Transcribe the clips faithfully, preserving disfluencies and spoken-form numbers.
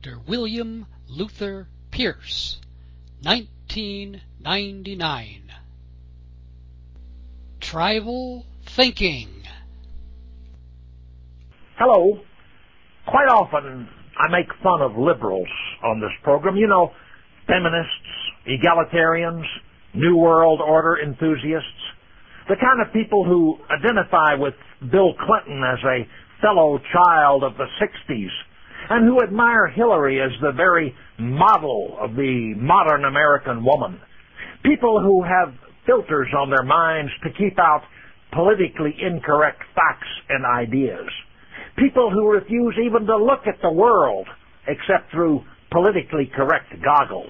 Doctor William Luther Pierce, nineteen ninety-nine. Tribal Thinking. Hello. Quite often I make fun of liberals on this program. You know, feminists, egalitarians, New World Order enthusiasts, the kind of people who identify with Bill Clinton as a fellow child of the sixties and who admire Hillary as the very model of the modern American woman. People who have filters on their minds to keep out politically incorrect facts and ideas. People who refuse even to look at the world except through politically correct goggles.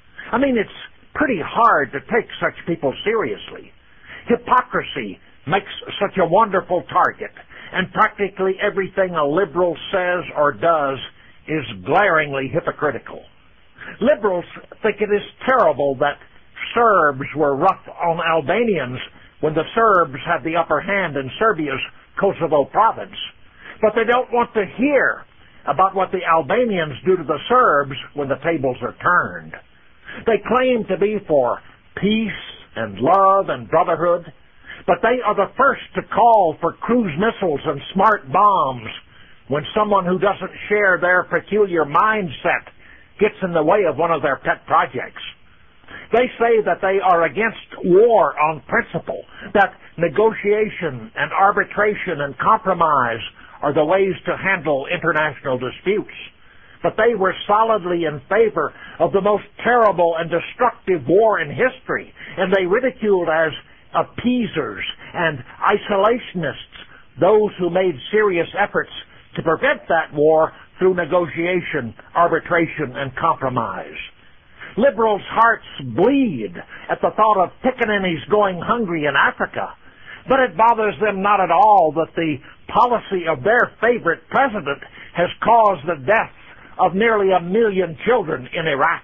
I mean, it's pretty hard to take such people seriously. Hypocrisy makes such a wonderful target, and practically everything a liberal says or does is glaringly hypocritical. Liberals think it is terrible that Serbs were rough on Albanians when the Serbs had the upper hand in Serbia's Kosovo province. But they don't want to hear about what the Albanians do to the Serbs when the tables are turned. They claim to be for peace and love and brotherhood, but they are the first to call for cruise missiles and smart bombs when someone who doesn't share their peculiar mindset gets in the way of one of their pet projects. They say that they are against war on principle, that negotiation and arbitration and compromise are the ways to handle international disputes. But they were solidly in favor of the most terrible and destructive war in history, and they ridiculed as appeasers and isolationists those who made serious efforts to prevent that war through negotiation, arbitration, and compromise. Liberals' hearts bleed at the thought of pickaninnies going hungry in Africa, but it bothers them not at all that the policy of their favorite president has caused the death of nearly a million children in Iraq.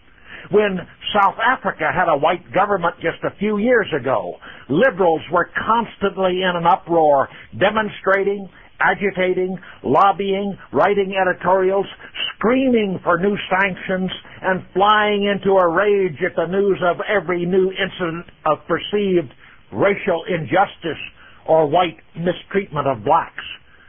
When South Africa had a white government just a few years ago, liberals were constantly in an uproar, demonstrating, agitating, lobbying, writing editorials, screaming for new sanctions, and flying into a rage at the news of every new incident of perceived racial injustice or white mistreatment of blacks.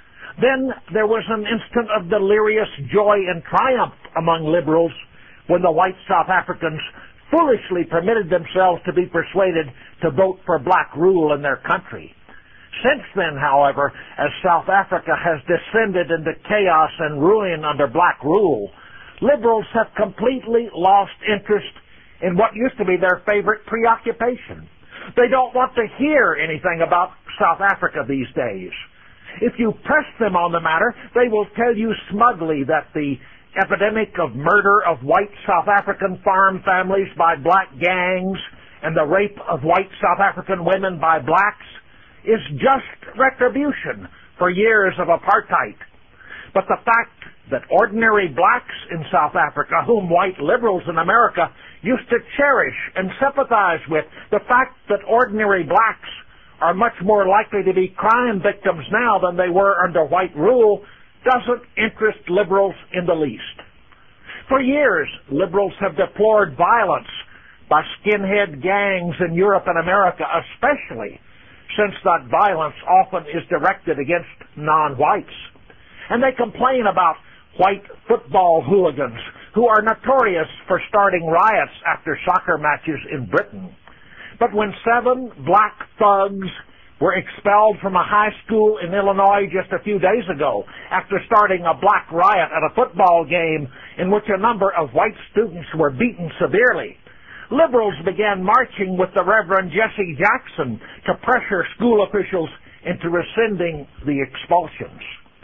Then there was an instant of delirious joy and triumph among liberals when the white South Africans foolishly permitted themselves to be persuaded to vote for black rule in their country. Since then, however, as South Africa has descended into chaos and ruin under black rule, liberals have completely lost interest in what used to be their favorite preoccupation. They don't want to hear anything about South Africa these days. If you press them on the matter, they will tell you smugly that the epidemic of murder of white South African farm families by black gangs and the rape of white South African women by blacks is just retribution for years of apartheid. But the fact that ordinary blacks in South Africa, whom white liberals in America used to cherish and sympathize with, the fact that ordinary blacks are much more likely to be crime victims now than they were under white rule doesn't interest liberals in the least. For years, liberals have deplored violence by skinhead gangs in Europe and America, especially since that violence often is directed against non-whites. And they complain about white football hooligans who are notorious for starting riots after soccer matches in Britain. But when seven black thugs were expelled from a high school in Illinois just a few days ago after starting a black riot at a football game in which a number of white students were beaten severely, liberals began marching with the Reverend Jesse Jackson to pressure school officials into rescinding the expulsions.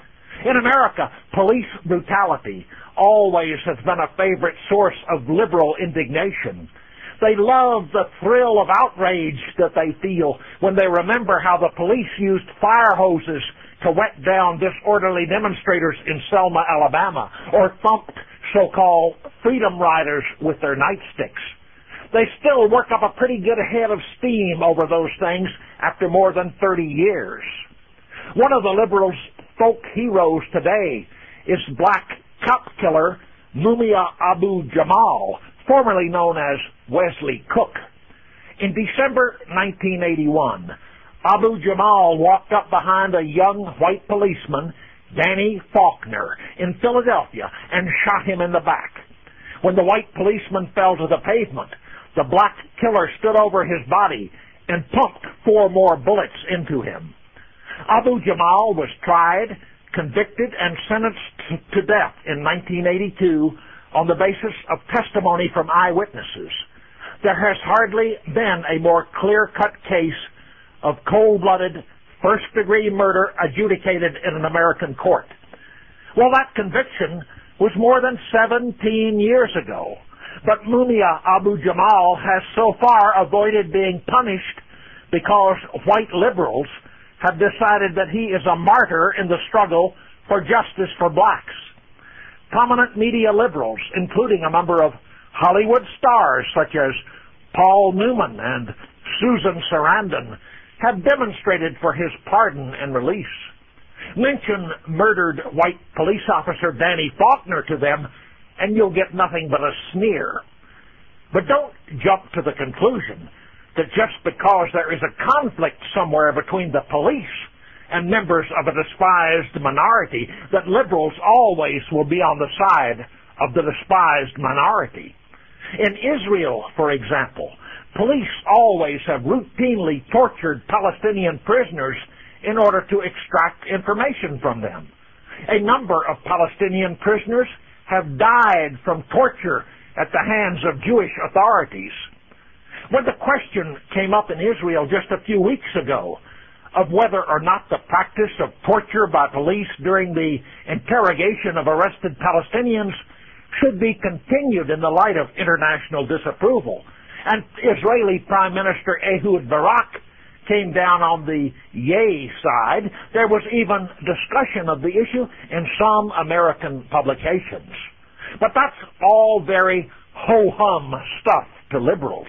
In America, police brutality always has been a favorite source of liberal indignation. They love the thrill of outrage that they feel when they remember how the police used fire hoses to wet down disorderly demonstrators in Selma, Alabama, or thumped so-called freedom riders with their nightsticks. They still work up a pretty good head of steam over those things after more than thirty years. One of the liberals' folk heroes today is black cop killer Mumia Abu Jamal, formerly known as Wesley Cook. In December nineteen eighty-one, Abu Jamal walked up behind a young white policeman, Danny Faulkner, in Philadelphia and shot him in the back. When the white policeman fell to the pavement, the black killer stood over his body and pumped four more bullets into him. Abu Jamal was tried, convicted, and sentenced to death in nineteen eighty-two on the basis of testimony from eyewitnesses. There has hardly been a more clear-cut case of cold-blooded, first-degree murder adjudicated in an American court. Well, that conviction was more than seventeen years ago, but Mumia Abu Jamal has so far avoided being punished because white liberals have decided that he is a martyr in the struggle for justice for blacks. Prominent media liberals, including a number of Hollywood stars such as Paul Newman and Susan Sarandon, have demonstrated for his pardon and release. Mention murdered white police officer Danny Faulkner to them, and you'll get nothing but a sneer. But don't jump to the conclusion that just because there is a conflict somewhere between the police and members of a despised minority, that liberals always will be on the side of the despised minority. In Israel, for example, police always have routinely tortured Palestinian prisoners in order to extract information from them. A number of Palestinian prisoners have died from torture at the hands of Jewish authorities. When the question came up in Israel just a few weeks ago of whether or not the practice of torture by police during the interrogation of arrested Palestinians should be continued in the light of international disapproval, and Israeli Prime Minister Ehud Barak came down on the yay side, there was even discussion of the issue in some American publications. But that's all very ho-hum stuff to liberals.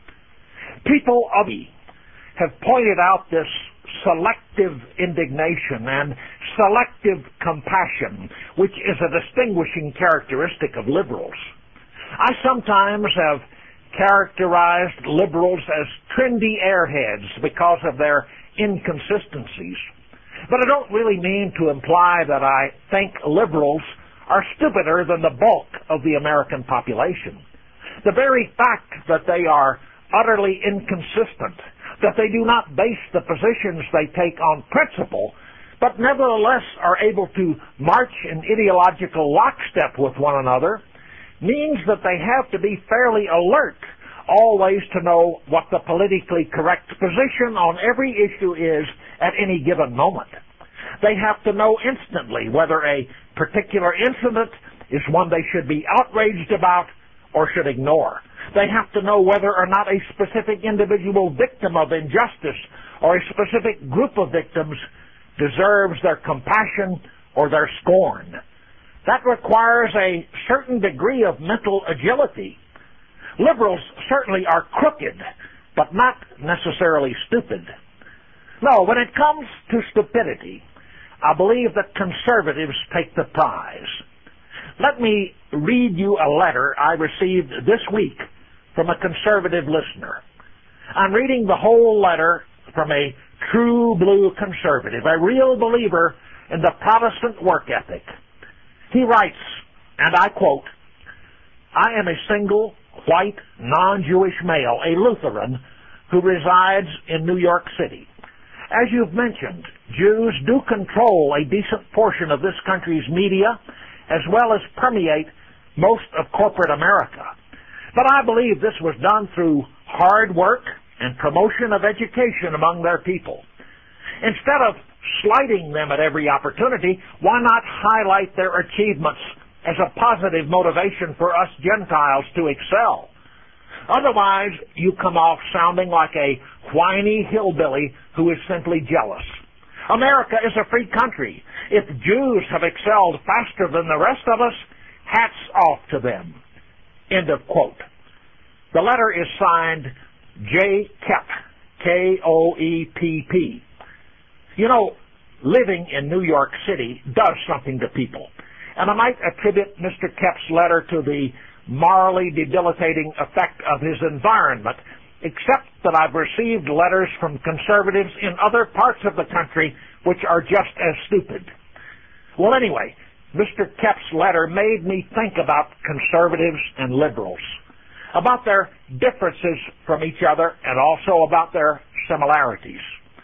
People of the have pointed out this selective indignation and selective compassion, which is a distinguishing characteristic of liberals. I sometimes have characterized liberals as trendy airheads because of their inconsistencies. But I don't really mean to imply that I think liberals are stupider than the bulk of the American population. The very fact that they are utterly inconsistent, that they do not base the positions they take on principle, but nevertheless are able to march in ideological lockstep with one another, means that they have to be fairly alert always to know what the politically correct position on every issue is at any given moment. They have to know instantly whether a particular incident is one they should be outraged about or should ignore. They have to know whether or not a specific individual victim of injustice or a specific group of victims deserves their compassion or their scorn. That requires a certain degree of mental agility. Liberals certainly are crooked, but not necessarily stupid. No, when it comes to stupidity, I believe that conservatives take the prize. Let me read you a letter I received this week from a conservative listener. I'm reading the whole letter from a true blue conservative, a real believer in the Protestant work ethic. He writes, and I quote, "I am a single, white, non-Jewish male, a Lutheran, who resides in New York City. As you've mentioned, Jews do control a decent portion of this country's media, as well as permeate most of corporate America. But I believe this was done through hard work and promotion of education among their people. Instead of slighting them at every opportunity, why not highlight their achievements as a positive motivation for us Gentiles to excel? Otherwise, you come off sounding like a whiny hillbilly who is simply jealous. America is a free country. If Jews have excelled faster than the rest of us, hats off to them." End of quote. The letter is signed J. Koepp, K O E P P. You know, living in New York City does something to people. and I might attribute Mister Koepp's letter to the morally debilitating effect of his environment, except that I've received letters from conservatives in other parts of the country which are just as stupid. Well, anyway, Mister Koepp's letter made me think about conservatives and liberals, about their differences from each other and also about their similarities.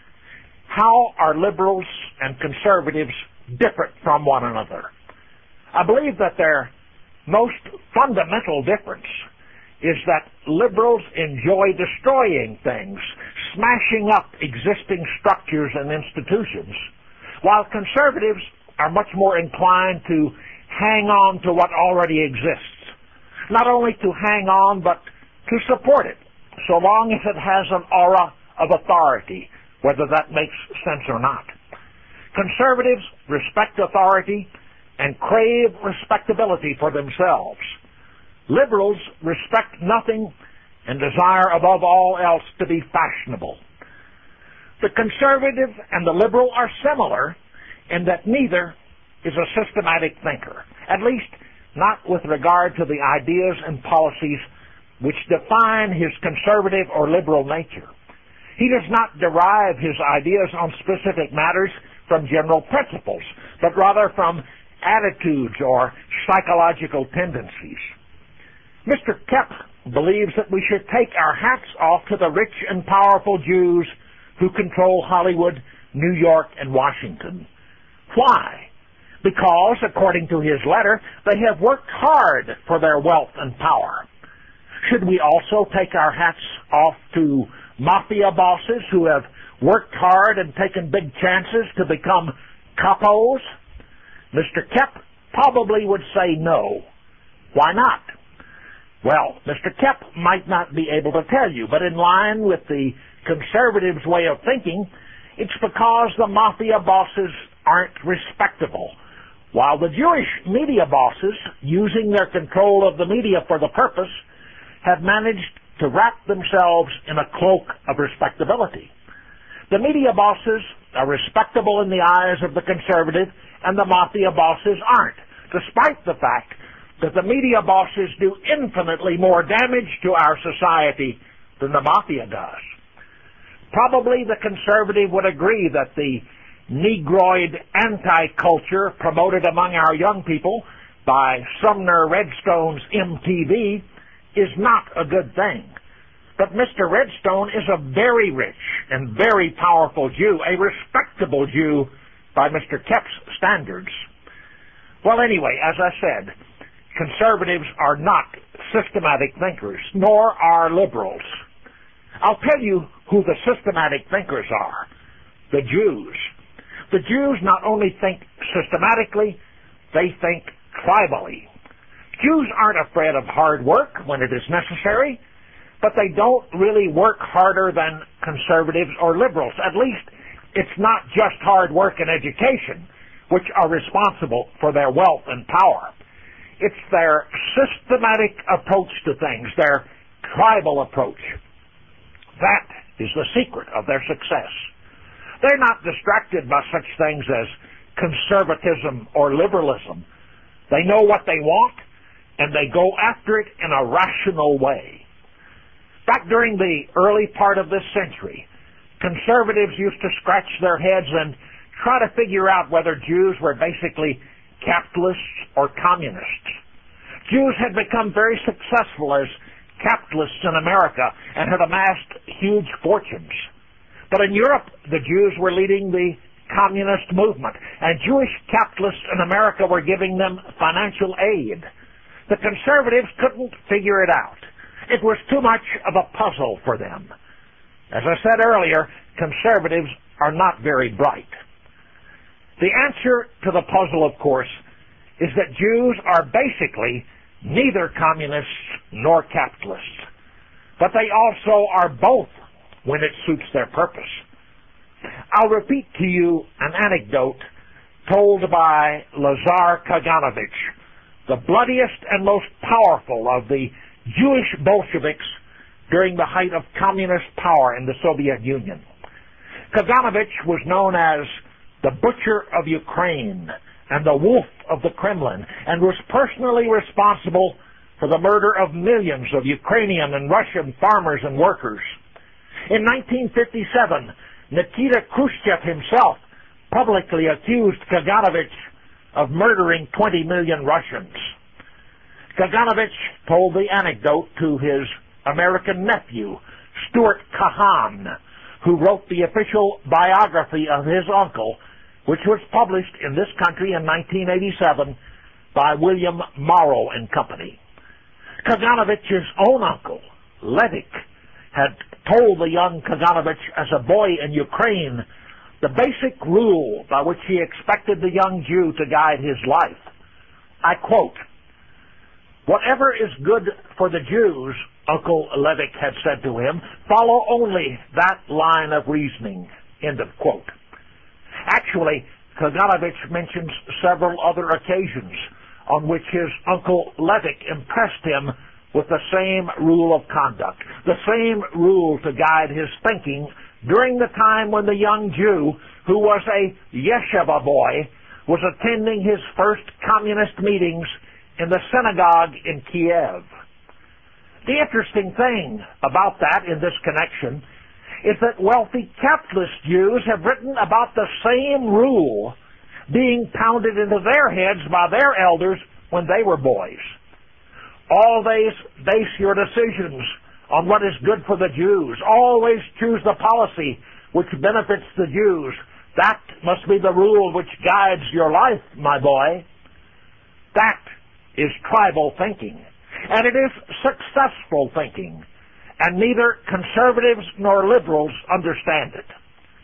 How are liberals and conservatives different from one another? I believe that their most fundamental difference is that liberals enjoy destroying things, smashing up existing structures and institutions, while conservatives are much more inclined to hang on to what already exists. Not only to hang on, but to support it, so long as it has an aura of authority, whether that makes sense or not. Conservatives respect authority and crave respectability for themselves. Liberals respect nothing and desire above all else to be fashionable. The conservative and the liberal are similar in that neither is a systematic thinker, at least not with regard to the ideas and policies which define his conservative or liberal nature. He does not derive his ideas on specific matters from general principles, but rather from attitudes or psychological tendencies. Mister Koepp believes that we should take our hats off to the rich and powerful Jews who control Hollywood, New York, and Washington. Why? Because, according to his letter, they have worked hard for their wealth and power. Should we also take our hats off to mafia bosses who have worked hard and taken big chances to become capos? Mister Koepp probably would say no. Why not? Well, Mister Koepp might not be able to tell you, but in line with the conservatives' way of thinking, it's because the mafia bosses aren't respectable, while the Jewish media bosses, using their control of the media for the purpose, have managed to wrap themselves in a cloak of respectability. The media bosses are respectable in the eyes of the conservative, and the mafia bosses aren't, despite the fact that the media bosses do infinitely more damage to our society than the mafia does. Probably the conservative would agree that the Negroid anti-culture promoted among our young people by Sumner Redstone's M T V is not a good thing. But Mister Redstone is a very rich and very powerful Jew, a respectable Jew by Mister Koepp's standards. Well, anyway, as I said, conservatives are not systematic thinkers, nor are liberals. I'll tell you who the systematic thinkers are: the Jews. The Jews not only think systematically, they think tribally. Jews aren't afraid of hard work when it is necessary, but they don't really work harder than conservatives or liberals. At least it's not just hard work and education which are responsible for their wealth and power. It's their systematic approach to things, their tribal approach. That is the secret of their success. They're not distracted by such things as conservatism or liberalism. They know what they want, and they go after it in a rational way. Back during the early part of this century, conservatives used to scratch their heads and try to figure out whether Jews were basically capitalists or communists. Jews had become very successful as capitalists in America and had amassed huge fortunes. But in Europe, the Jews were leading the communist movement, and Jewish capitalists in America were giving them financial aid. The conservatives couldn't figure it out. It was too much of a puzzle for them. As I said earlier, conservatives are not very bright. The answer to the puzzle, of course, is that Jews are basically neither communists nor capitalists. But they also are both when it suits their purpose. I'll repeat to you an anecdote told by Lazar Kaganovich, the bloodiest and most powerful of the Jewish Bolsheviks during the height of communist power in the Soviet Union. Kaganovich was known as the Butcher of Ukraine and the wolf of the Kremlin, and was personally responsible for the murder of millions of Ukrainian and Russian farmers and workers. In nineteen fifty-seven, Nikita Khrushchev himself publicly accused Kaganovich of murdering twenty million Russians. Kaganovich told the anecdote to his American nephew, Stuart Kahan, who wrote the official biography of his uncle, which was published in this country in nineteen eighty-seven by William Morrow and Company. Kaganovich's own uncle, Levik, had told the young Kaganovich as a boy in Ukraine the basic rule by which he expected the young Jew to guide his life. I quote, "Whatever is good for the Jews," Uncle Levik had said to him, "follow only that line of reasoning." End of quote. Actually, Kaganovich mentions several other occasions on which his Uncle Levik impressed him with the same rule of conduct, the same rule to guide his thinking during the time when the young Jew, who was a yeshiva boy, was attending his first communist meetings in the synagogue in Kiev. The interesting thing about that in this connection is that wealthy capitalist Jews have written about the same rule being pounded into their heads by their elders when they were boys. Always base your decisions on what is good for the Jews. Always choose the policy which benefits the Jews. That must be the rule which guides your life, my boy. That is tribal thinking, and it is successful thinking, and neither conservatives nor liberals understand it.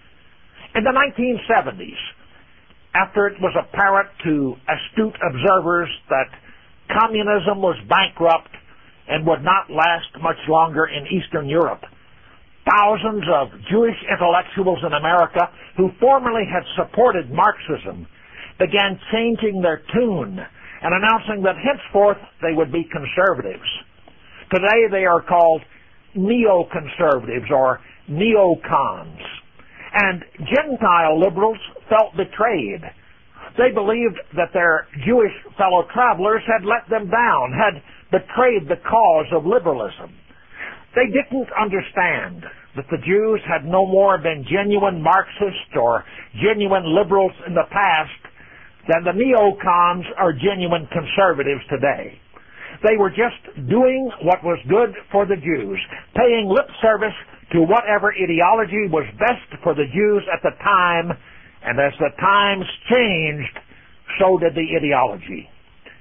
In the nineteen seventies, after it was apparent to astute observers that communism was bankrupt and would not last much longer in Eastern Europe, thousands of Jewish intellectuals in America who formerly had supported Marxism began changing their tune and announcing that henceforth they would be conservatives. Today they are called neoconservatives or neocons. And Gentile liberals felt betrayed. They believed that their Jewish fellow travelers had let them down, had betrayed the cause of liberalism. They didn't understand that the Jews had no more been genuine Marxists or genuine liberals in the past than the neocons are genuine conservatives today. They were just doing what was good for the Jews, paying lip service to whatever ideology was best for the Jews at the time, and as the times changed, so did the ideology.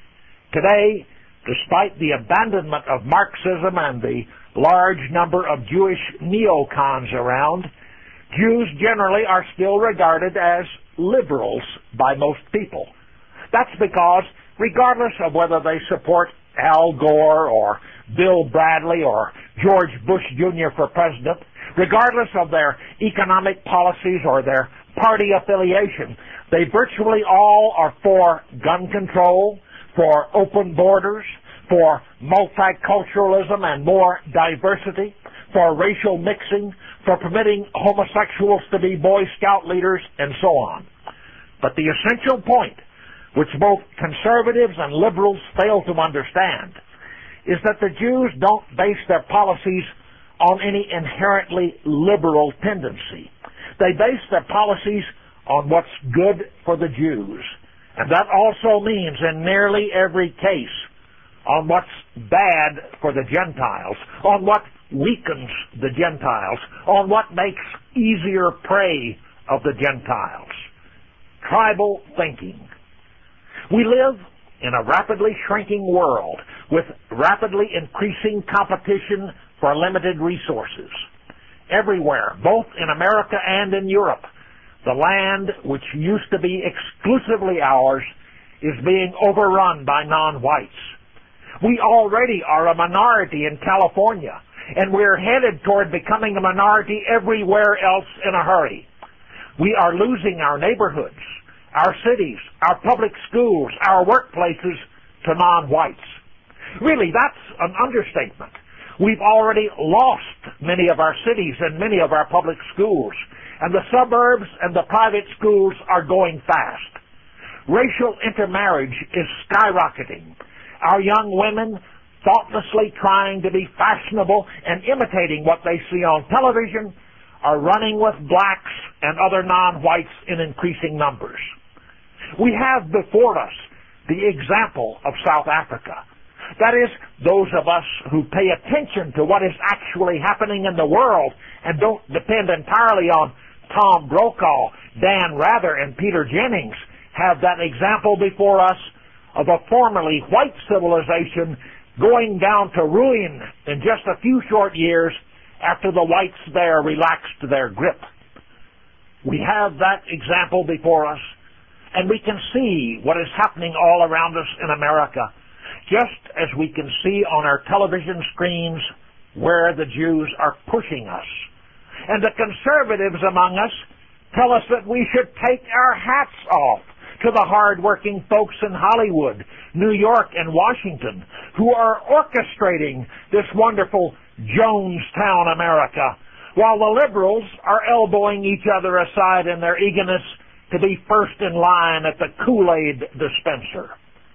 Today, despite the abandonment of Marxism and the large number of Jewish neocons around, Jews generally are still regarded as liberals by most people. That's because, regardless of whether they support Al Gore or Bill Bradley or George Bush Junior for president, regardless of their economic policies or their party affiliation, they virtually all are for gun control, for open borders, for multiculturalism and more diversity, for racial mixing, for permitting homosexuals to be Boy Scout leaders, and so on. But the essential point, which both conservatives and liberals fail to understand, is that the Jews don't base their policies on any inherently liberal tendency. They base their policies on what's good for the Jews. And that also means, in nearly every case, on what's bad for the Gentiles, on what weakens the Gentiles, on what makes easier prey of the Gentiles. Tribal thinking. We live in a rapidly shrinking world with rapidly increasing competition for limited resources. Everywhere, both in America and in Europe, the land which used to be exclusively ours is being overrun by non-whites. We already are a minority in California, and we're headed toward becoming a minority everywhere else in a hurry. We are losing our neighborhoods, our cities, our public schools, our workplaces to non-whites. Really, that's an understatement. We've already lost many of our cities and many of our public schools, and the suburbs and the private schools are going fast. Racial intermarriage is skyrocketing. Our young women, thoughtlessly trying to be fashionable and imitating what they see on television, are running with blacks and other non-whites in increasing numbers. We have before us the example of South Africa. That is, those of us who pay attention to what is actually happening in the world and don't depend entirely on Tom Brokaw, Dan Rather, and Peter Jennings have that example before us of a formerly white civilization going down to ruin in just a few short years after the whites there relaxed their grip. We have that example before us, and we can see what is happening all around us in America, just as we can see on our television screens where the Jews are pushing us. And the conservatives among us tell us that we should take our hats off to the hard-working folks in Hollywood, New York, and Washington who are orchestrating this wonderful Jonestown America, while the liberals are elbowing each other aside in their eagerness to be first in line at the Kool-Aid dispenser.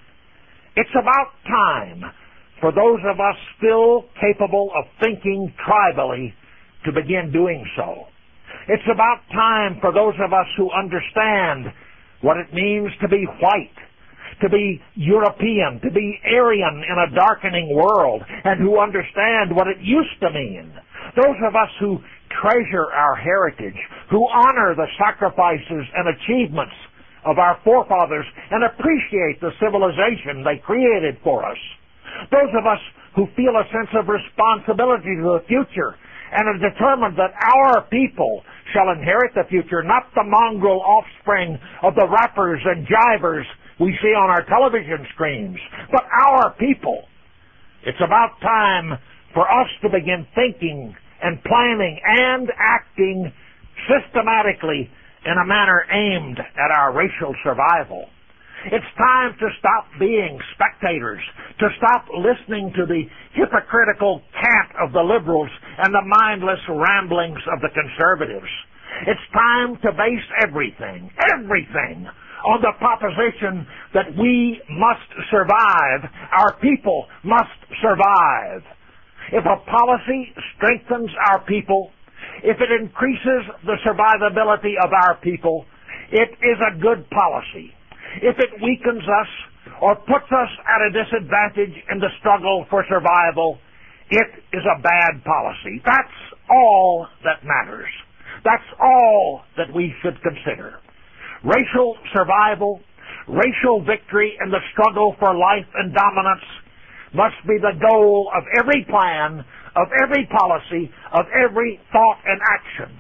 It's about time for those of us still capable of thinking tribally to begin doing so. It's about time for those of us who understand what it means to be white, to be European, to be Aryan in a darkening world, and who understand what it used to mean. Those of us who treasure our heritage, who honor the sacrifices and achievements of our forefathers and appreciate the civilization they created for us. Those of us who feel a sense of responsibility to the future and are determined that our people shall inherit the future, not the mongrel offspring of the rappers and jivers we see on our television screens, but our people. It's about time for us to begin thinking and planning and acting systematically in a manner aimed at our racial survival. It's time to stop being spectators, to stop listening to the hypocritical cant of the liberals and the mindless ramblings of the conservatives. It's time to base everything, everything, on the proposition that we must survive, our people must survive. If a policy strengthens our people, if it increases the survivability of our people, it is a good policy. If it weakens us or puts us at a disadvantage in the struggle for survival, it is a bad policy. That's all that matters. That's all that we should consider. Racial survival, racial victory in the struggle for life and dominance must be the goal of every plan, of every policy, of every thought and action.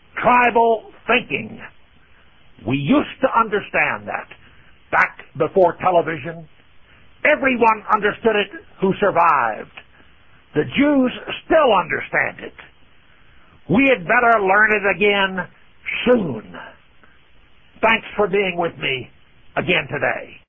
Tribal thinking. We used to understand that back before television. Everyone understood it who survived. The Jews still understand it. We had better learn it again soon. Thanks for being with me again today.